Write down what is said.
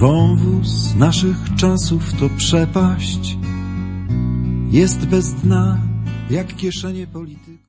Wąwóz naszych czasów to przepaść, jest bez dna jak kieszenie polityków.